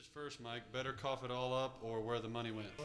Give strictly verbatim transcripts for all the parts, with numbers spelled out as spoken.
first, Mike? Better cough it all up or where the money went?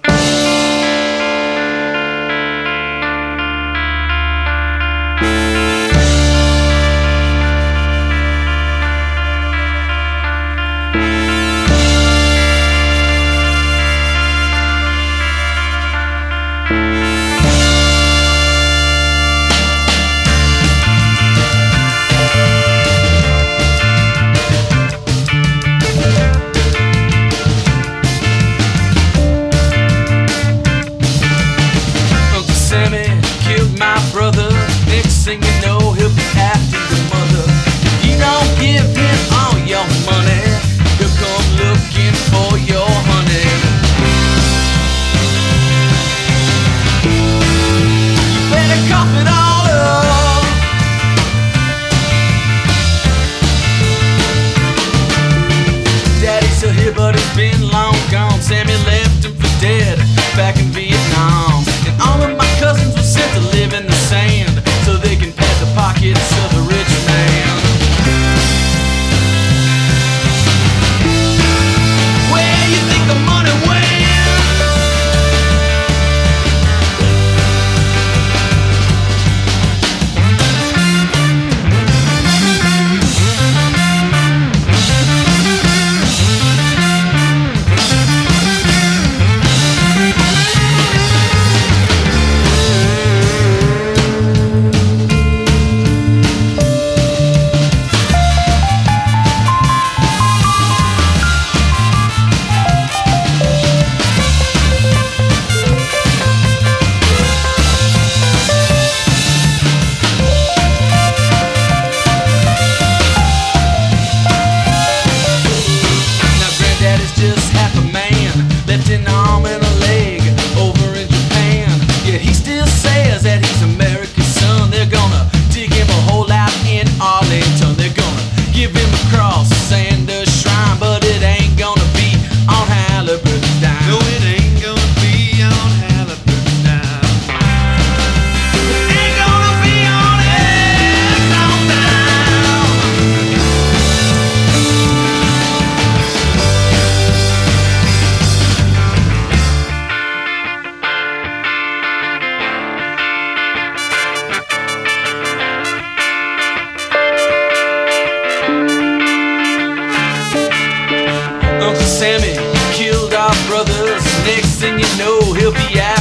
Thing you know, he'll be after your mother. If you don't give him all your money, he'll come looking for your honey. You better cough it all up. Daddy's still here, but he's been long gone. Sammy left him for dead back in Vietnam. And all of my cousins were sent to live in the sand, so they can pad the pockets of the rich man. Where you think the money went? An arm and a leg over in Japan. Yeah, he still says that he's America's son. They're gonna dig him a hole out in Arlington. They're gonna give him a cross, Sanders Shrine, but it ain't gonna be on Halliburton's dime. No, it ain't gonna be on Halliburton's dime. It ain't gonna be on Exxon dime. Uncle Sammy killed our brothers. Next thing you know, he'll be out